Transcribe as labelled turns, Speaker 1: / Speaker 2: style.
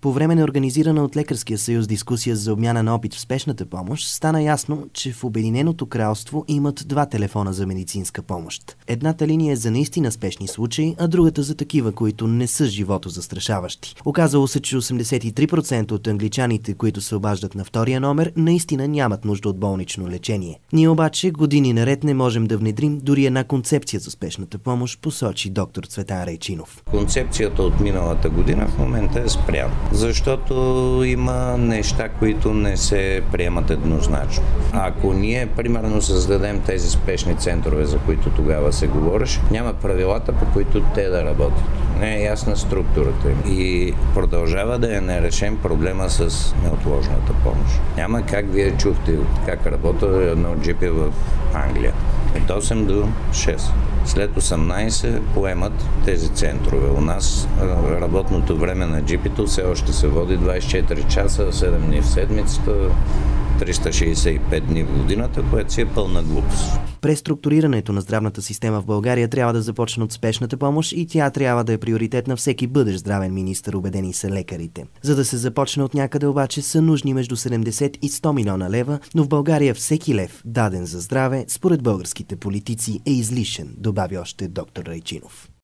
Speaker 1: По време на организирана от Лекарския съюз дискусия за обмяна на опит в спешната помощ, стана ясно, че в Обединеното кралство имат 2 телефона за медицинска помощ. Едната линия е за наистина спешни случаи, а другата за такива, които не са животозастрашаващи. Оказало се, че 83% от англичаните, които се обаждат на втория номер, наистина нямат нужда от болнично лечение. Ние обаче години наред не можем да внедрим дори една концепция за спешната помощ, посочи доктор Цветан Райчинов.
Speaker 2: Концепцията от миналата година в момента е спряна, защото има неща, които не се приемат еднозначно. Ако ние, примерно, създадем тези спешни центрове, за които тогава се говореше, няма правилата, по които те да работят. Не е ясна структурата им. И продължава да е нерешен проблема с неотложната помощ. Няма как вие чухте как работи едно джипи в Англия. От 8 до 6. След 18 поемат тези центрове. У нас работното време на джипито все още се води 24 часа, 7 дни в седмицата, 365 дни в годината, което си е пълна глупост.
Speaker 1: Преструктурирането на здравната система в България трябва да започне от спешната помощ и тя трябва да е приоритет на всеки бъдещ здравен министър, убедени са лекарите. За да се започне от някъде обаче са нужни между 70 и 100 милиона лева, но в България всеки лев, даден за здраве, според българските политици, е излишен, добави още доктор Райчинов.